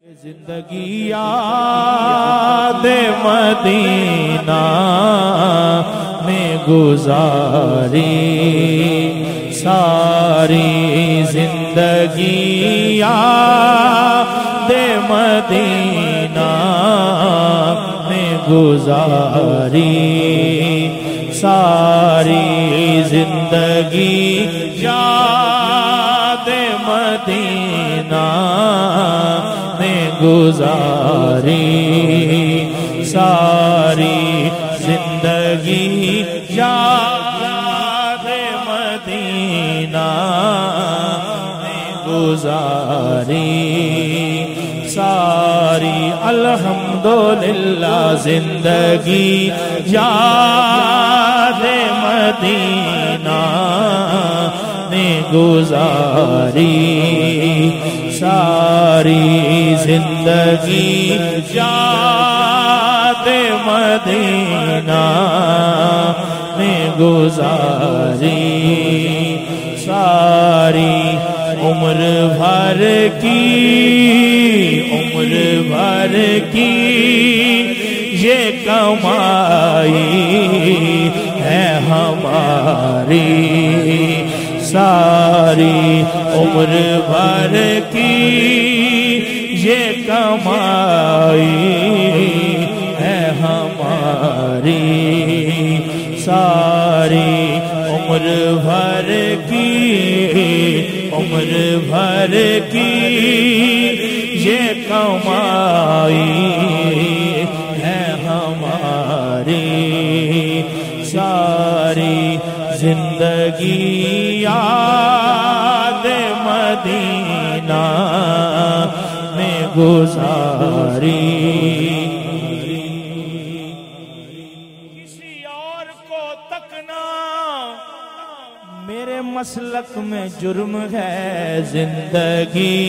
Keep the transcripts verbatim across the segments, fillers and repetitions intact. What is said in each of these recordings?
زندگی یاد مدینہ میں گزاری، ساری زندگی یاد مدینہ میں گزاری، ساری زندگی یاد مدینہ گزاری، ساری زندگی یاد مدینہ میں گزاری، ساری الحمدللہ زندگی یاد مدینہ میں گزاری، ساری زندگی یاد مدینہ میں گزاری، ساری عمر بھر کی عمر بھر کی یہ کمائی ہے ہماری، ساری عمر بھر کی یہ کمائی ہے ہماری، ساری عمر بھر کی عمر بھر کی یہ کمائی ہے ہماری، ساری زندگی یاد مدینہ میں گزاری، کسی اور کو تکنا میرے مسلک میں جرم ہے، زندگی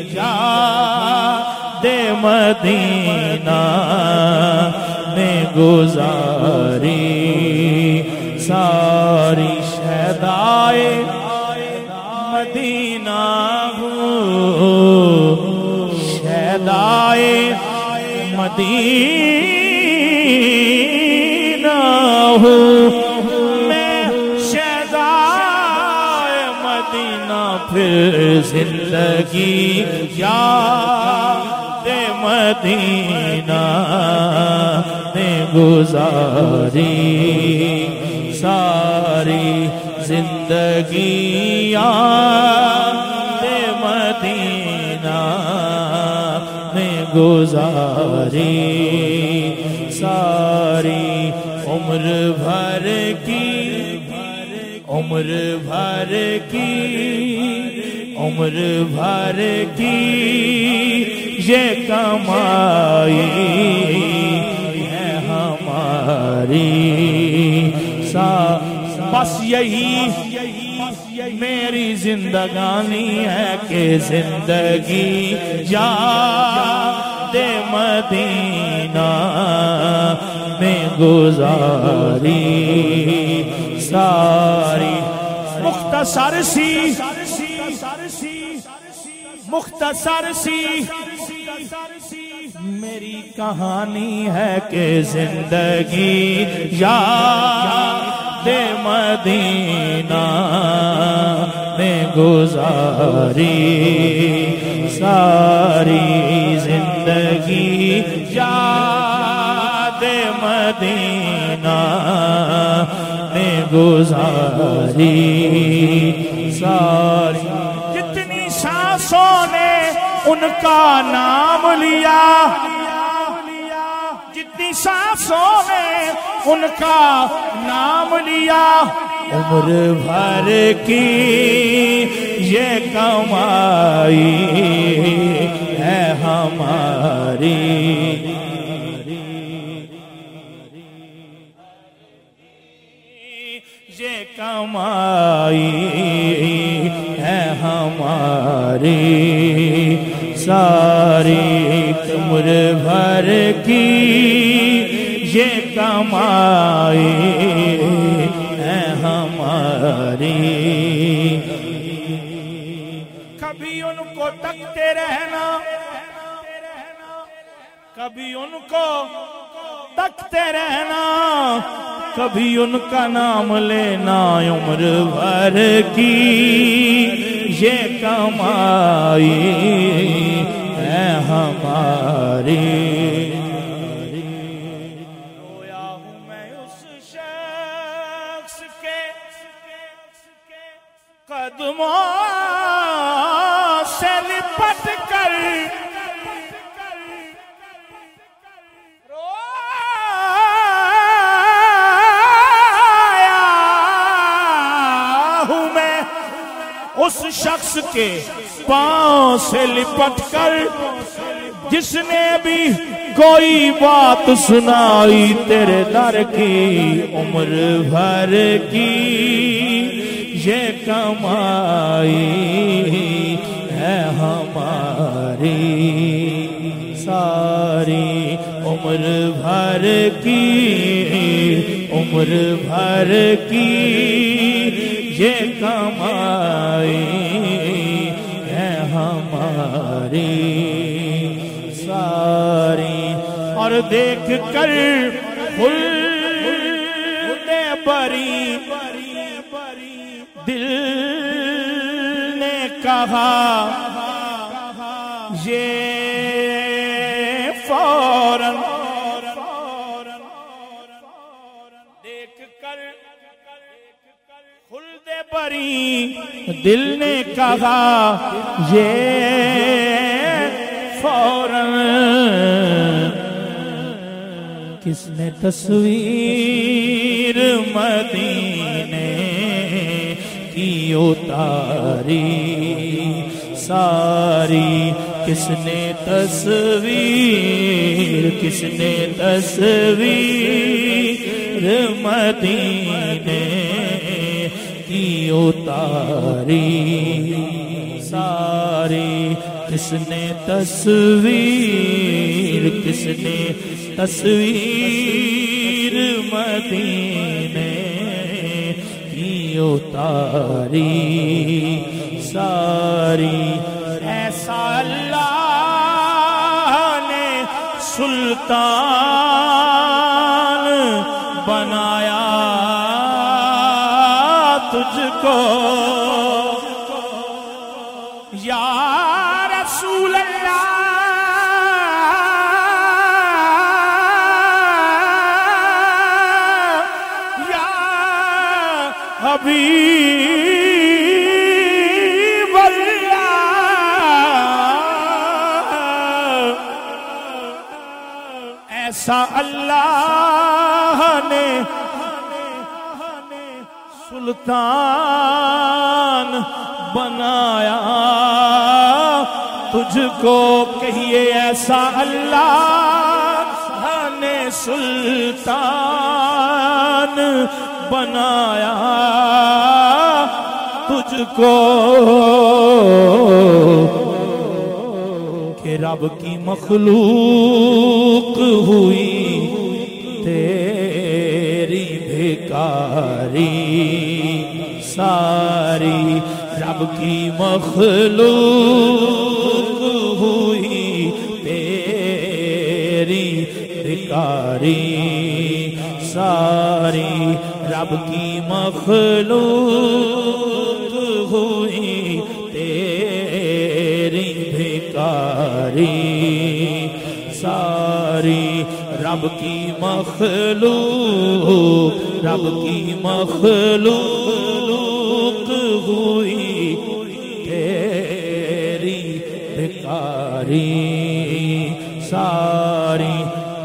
یاد مدینہ میں گزاری، ساری شہدائے مدینہ ہوں، شہدائے مدینہ ہوں، میں شہدائے مدینہ، پھر زندگی یاد مدینہ میں گزاری، ساری زندگی یاد مدینہ میں گزاری، ساری عمر بھر کی عمر بھر کی عمر بھر کی یہ کمائی ہے ہماری، بس یہی میری زندگانی ہے کہ زندگی یاد مدینہ میں گزاری، ساری مختصر سی مختصر سی میری کہانی ہے کہ زندگی یاد مدینہ میں گزاری، ساری زندگی یاد مدینہ میں گزاری، ساری جتنی سانسوں نے ان کا نام لیا، جتنی سانسوں نے ان کا نام لیا، عمر بھر کی یہ کمائی ہے ہماری، یہ کمائی ہے ہماری، ساری عمر بھر کی یہ کمائی ہے ہماری، کبھی ان کو تکتے رہنا کبھی ان کو تکتے رہنا، کبھی ان کا نام لینا، عمر بھر کی یہ کمائی ہے ہماری۔ رویا ہوں میں اس شخص کے قدموں سے لپٹ کر، اس شخص کے پاؤں سے لپٹ کر جس نے بھی کوئی بات سنائی تیرے در کی، عمر بھر کی یہ کمائی ہے ہماری، ساری عمر بھر کی، عمر بھر کی یہ کمائی ہے ہماری ساری۔ اور دیکھ کر خلد بری دل نے کہا یہ فوراً، دیکھ کر خلد بری دل نے کہا یہ فوراً، کس نے تصویر مدینے کی اتاری ساری، کس نے تصویر، کس نے تصویر مدینے کی اتاری ساری، کس نے تصویر، کس نے تصویر مدینے کی اتاری ساری۔ ایسا اللہ نے سلطان بنایا تجھ کو یا رسول اللہ، یا حبیب اللہ، ایسا اللہ نے سلطان بنایا تجھ کو، کہیے ایسا اللہ نے سلطان بنایا تجھ کو کہ رب کی مخلوق ہوئی تیری بھکاری ساری، رب کی مخلوق ہوئی تیری بھکاری ساری، رب کی مخلوق ہوئی تیری بھکاری ساری، رب کی مخلوق، رب کی مخلوق ہوئی تیری بھکاری ساری۔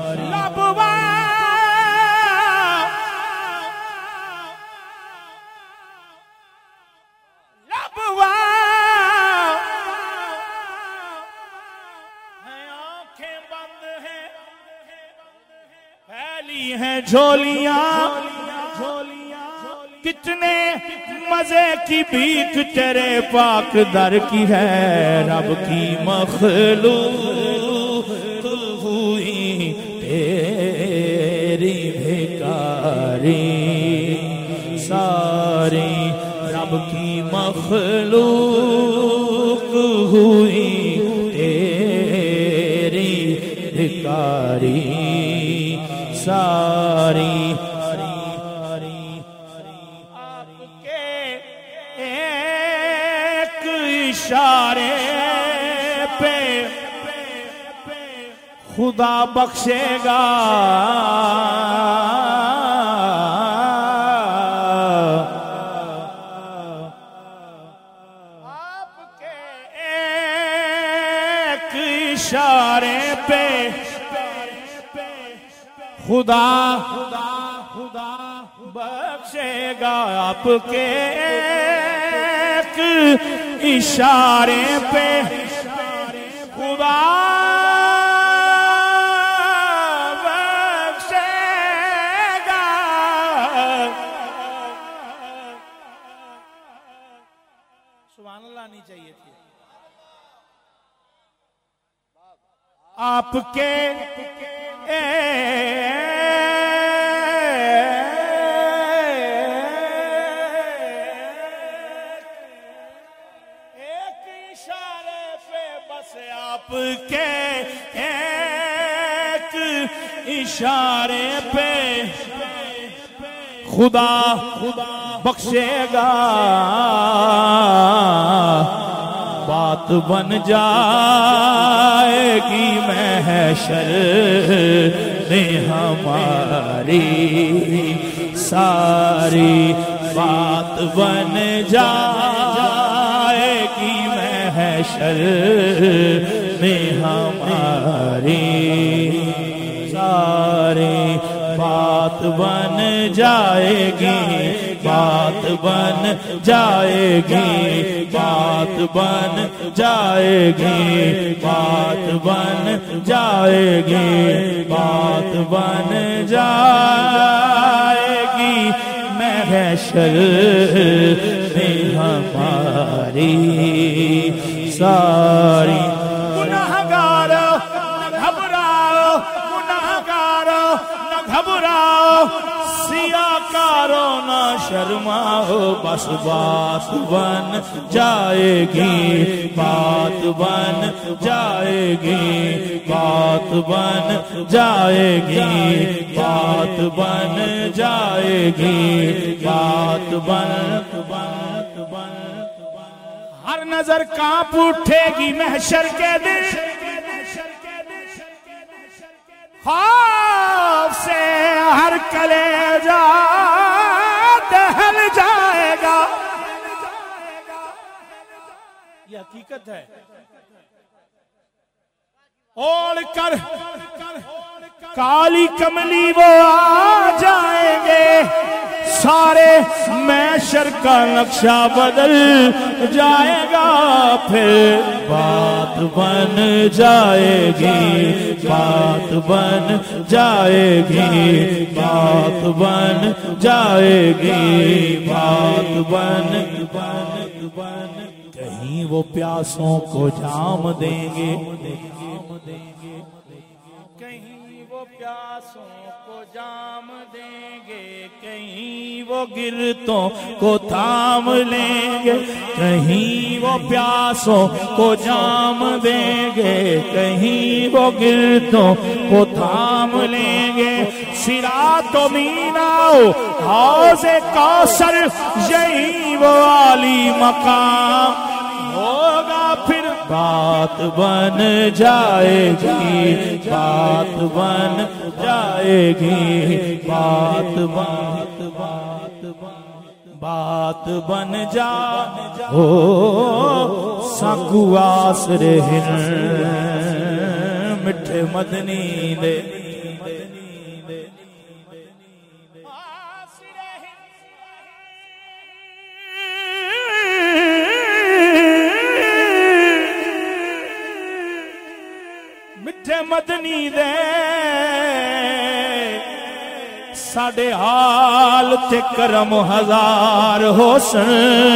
جھولیاں کتنے مزے کی بھیک تیرے پاک در کی ہے، رب کی مخلوق ہوئی تیری بھکاری ساری، رب کی مخلوق ہوئی تیری بھکاری ساری آپ کے ایک اشارے پہ خدا بخشے گا آپ کے ایک اشارے پہ خدا خدا بخشے گا آپ کے ایک اشارے پہ خدا بخشے گا سبحان اللہ نہیں چاہیے تھی آپ کے آپ کے ایک اشارے پہ خدا بخشے گا بات بن جائے گی محشر میں ہماری ساری بات بن جائے گی محشر میں ہماری ساری بات بن جائے گی بات بن جائے گی بات بن جائے گی بات بن جائے گی بات بن جائے گی محشر میں ہماری ساری گناہگارو نہ گھبراؤ گناہگارو نہ گھبراؤ سیاکارو نہ شرماؤ بس بات بن جائے گی بات بن جائے گی بات بن جائے گی بات بن جائے گی بات بن بات بن ہر نظر کانپ اٹھے گی محشر کے دن خوف سے ہر کلیجہ دہل جائے گا یہ حقیقت ہے اوڑ کر کالی کملی وہ آ جائیں گے سارے محشر کا نقشہ بدل جائے گا پھر بات بن جائے گی بات بن جائے گی بات بن جائے گی بات بن بن کہیں وہ پیاسوں کو جام دیں گے کہیں وہ پیاسوں کو جام دیں گے کہیں وہ گرتوں کو تھام لیں گے کہیں وہ پیاسوں کو جام دیں گے کہیں وہ گرتوں کو تھام لیں گے صراط و میناؤ حوض کوثر یہی وہ عالی مقام ہوگا پھر بات بن جائے گی بات بن جائے گی بات بات بات بات بن جا ہو سانکو آسر ہن مٹھے مدنی دے مدنی دے ساڑے حال تے کرم ہزار حسن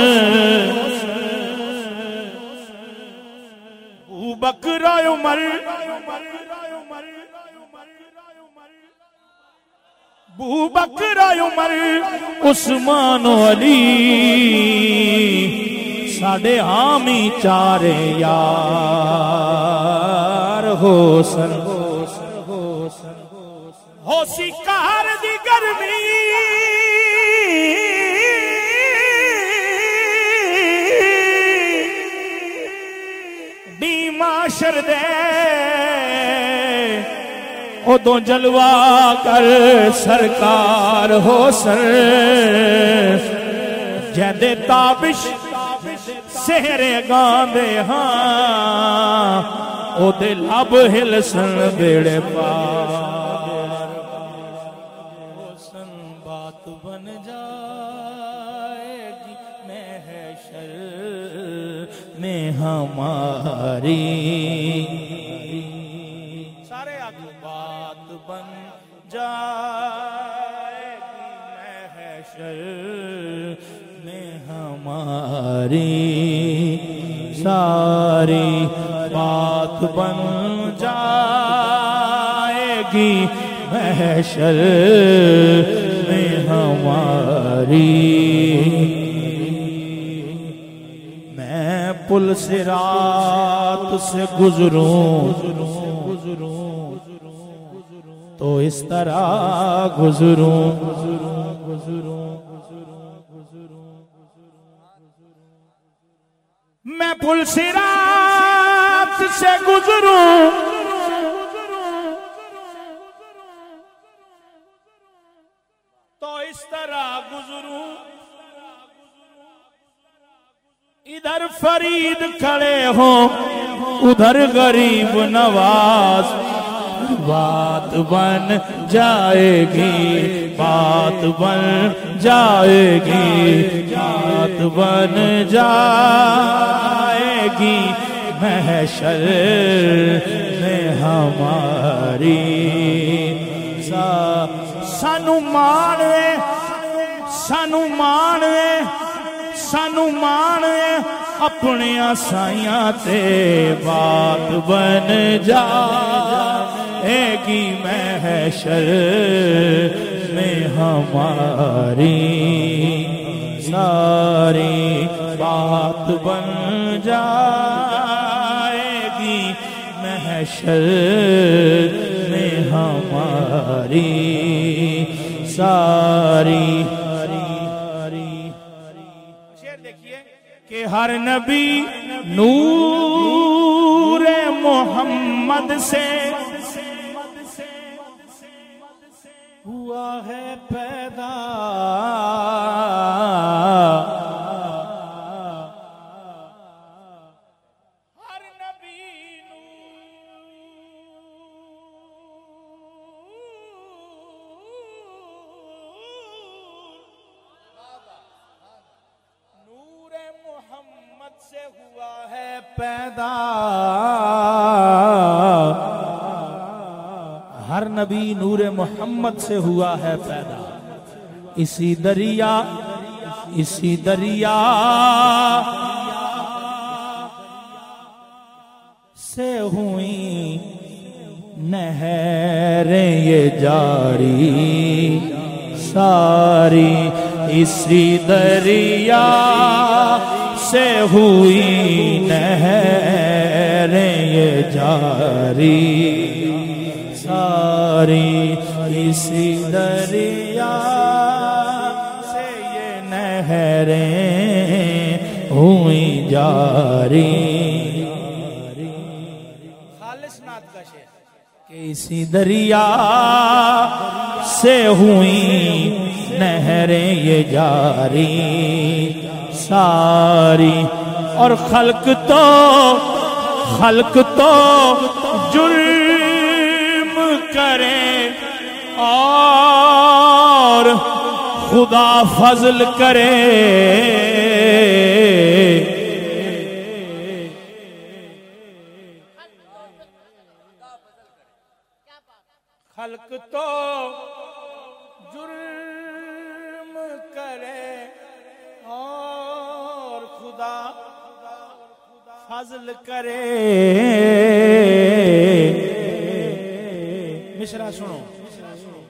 ابو بکر عمر ابو بکر عمر عثمان و علی ساڑے حامی چارے یار حسن ہو سی کار دی گرمی دی معاشر دے ادوں جلوہ کر سرکار ہو سر جیندے تابش سہرے گاندے ہاں او دے لب ہلسن بیڑے پار حسن بات بن جائے گی محشر میں ہماری سارے آگے بات بن جائے گی محشر میں ہماری ساری بات بن جائے گی محشر میں ہماری میں پل صراط سے گزروں تو اس طرح گزروں میں پل صراط سے گزروں تو اس طرح گزروں ادھر فرید کھڑے ہوں ادھر غریب نواز بات بن جائے گی بات بن جائے گی بات بن جائے گی محشر میں ہماری سانو مانے سانو مانے سانو مانے اپنے سائیاں تے بات بن جائے گی محشر میں ہماری ساری بات بن جائے گی محشر میں ہماری ساری کہ ہر نبی نور محمد سے ہوا ہے پیدا ہر نبی نور محمد سے ہوا ہے پیدا ہر نبی نور محمد سے ہوا ہے پیدا اسی دریا اسی دریا سے ہوئی نہریں یہ جاری ساری اسی دریا سے ہوئی نہریں یہ جاری ساری اسی دریا سے یہ نہریں ہوئی جاری خالص نعت کا شعر کہ اسی دریا سے ہوئی نہریں یہ جاری ساری اور خلق تو خلق تو جرم کرے اور خدا فضل کرے خلق تو جرم کرے اور خدا فضل کرے مشرا سنو